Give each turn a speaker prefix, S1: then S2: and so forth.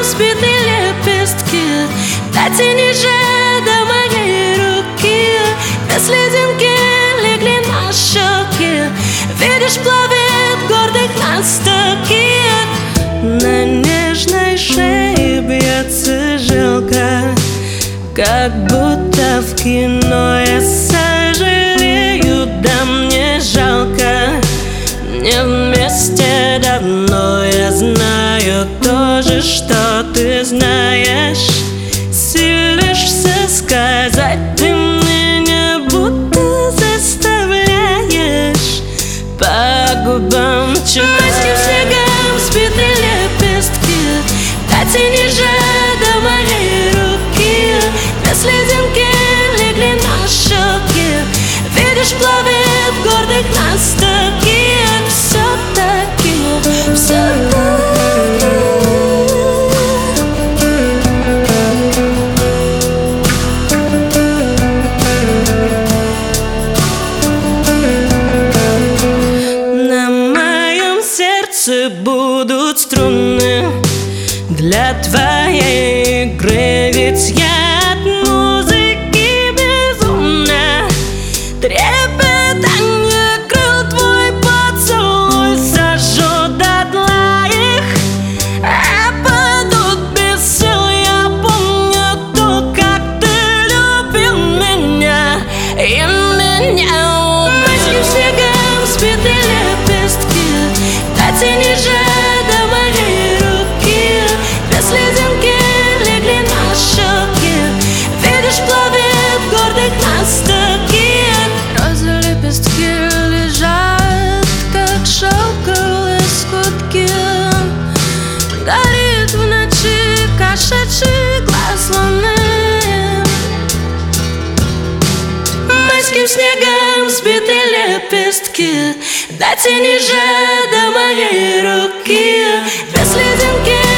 S1: сбитые лепестки, дотянись же до моей руки. Без лединки легли на щеки, видишь, плавит гордых нас таких. На нежной шее бьется жилка, как будто в кино. Я сожалею, да мне жалко, не вместе давно. Я знаю тоже, что ты знаешь, силишься сказать, ты меня будто заставляешь по губам читать. Майским снегом сбитые лепестки, дотянись же до моей руки. Без лединки легли на щеки, видишь, плавит гордых нас таких. Все-таки, все-таки на моем сердце будут струны для твоей игры, ведь я от музыки безумно. Трепетание крыл, твой поцелуй сожжет дотла их, а падут без сил. Я помню то, как ты любил меня и меня. Майским снегом сбитые лепестки, дотянись же до моей руки. Без лединки легли на щеки, видишь, плавит гордых нас таких. Розы лепестки лежат, как шелковые скутки. Горит в ночи кошачий глаз луны. Майским снегом сбитые лепестки, дотянись же до моей руки. Без лединки